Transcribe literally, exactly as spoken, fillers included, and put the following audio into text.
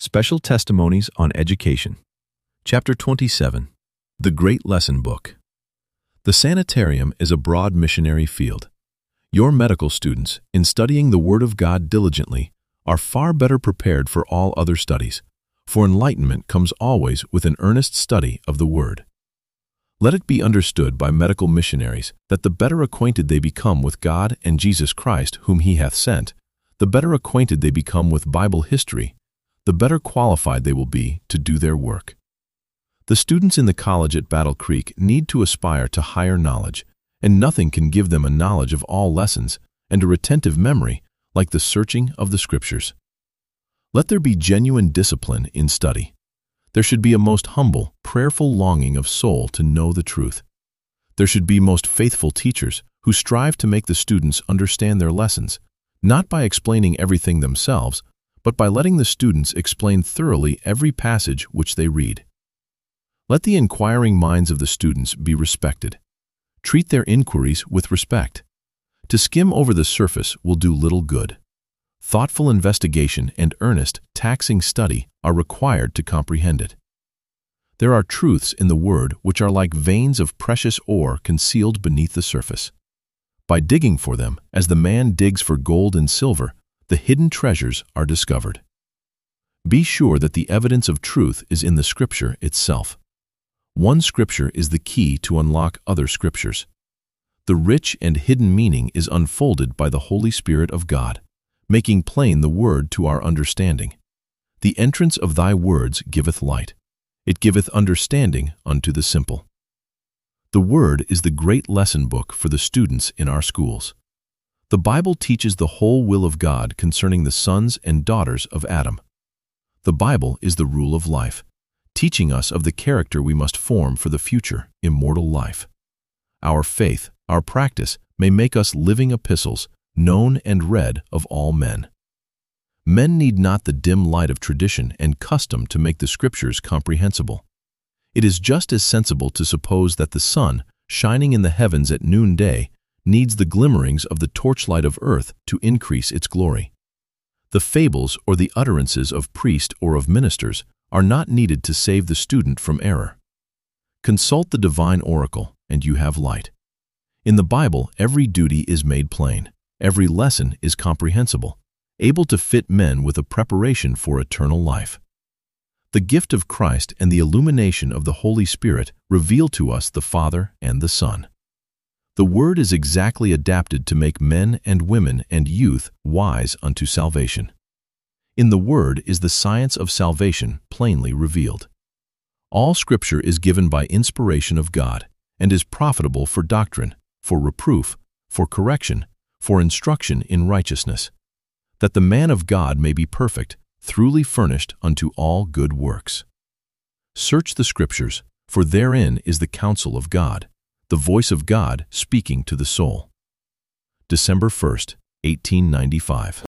Special Testimonies on Education. Chapter twenty-seven. The Great Lesson Book. The sanitarium is a broad missionary field. Your medical students, in studying the Word of God diligently, are far better prepared for all other studies, for enlightenment comes always with an earnest study of the Word. Let it be understood by medical missionaries that the better acquainted they become with God and Jesus Christ whom He hath sent, the better acquainted they become with Bible history, the better qualified they will be to do their work. The students in the college at Battle Creek need to aspire to higher knowledge, and nothing can give them a knowledge of all lessons and a retentive memory like the searching of the Scriptures. Let there be genuine discipline in study. There should be a most humble, prayerful longing of soul to know the truth. There should be most faithful teachers who strive to make the students understand their lessons, not by explaining everything themselves, but by letting the students explain thoroughly every passage which they read. Let the inquiring minds of the students be respected. Treat their inquiries with respect. To skim over the surface will do little good. Thoughtful investigation and earnest, taxing study are required to comprehend it. There are truths in the Word which are like veins of precious ore concealed beneath the surface. By digging for them, as the man digs for gold and silver, the hidden treasures are discovered. Be sure that the evidence of truth is in the Scripture itself. One Scripture is the key to unlock other Scriptures. The rich and hidden meaning is unfolded by the Holy Spirit of God, making plain the Word to our understanding. The entrance of thy words giveth light. It giveth understanding unto the simple. The Word is the great lesson book for the students in our schools. The Bible teaches the whole will of God concerning the sons and daughters of Adam. The Bible is the rule of life, teaching us of the character we must form for the future, immortal life. Our faith, our practice, may make us living epistles, known and read of all men. Men need not the dim light of tradition and custom to make the Scriptures comprehensible. It is just as sensible to suppose that the sun, shining in the heavens at noonday, needs the glimmerings of the torchlight of earth to increase its glory. The fables or the utterances of priest or of ministers are not needed to save the student from error. Consult the divine oracle, and you have light. In the Bible, every duty is made plain. Every lesson is comprehensible, able to fit men with a preparation for eternal life. The gift of Christ and the illumination of the Holy Spirit reveal to us the Father and the Son. The Word is exactly adapted to make men and women and youth wise unto salvation. In the Word is the science of salvation plainly revealed. All Scripture is given by inspiration of God and is profitable for doctrine, for reproof, for correction, for instruction in righteousness, that the man of God may be perfect, thoroughly furnished unto all good works. Search the Scriptures, for therein is the counsel of God, the voice of God speaking to the soul. December first, eighteen ninety-five.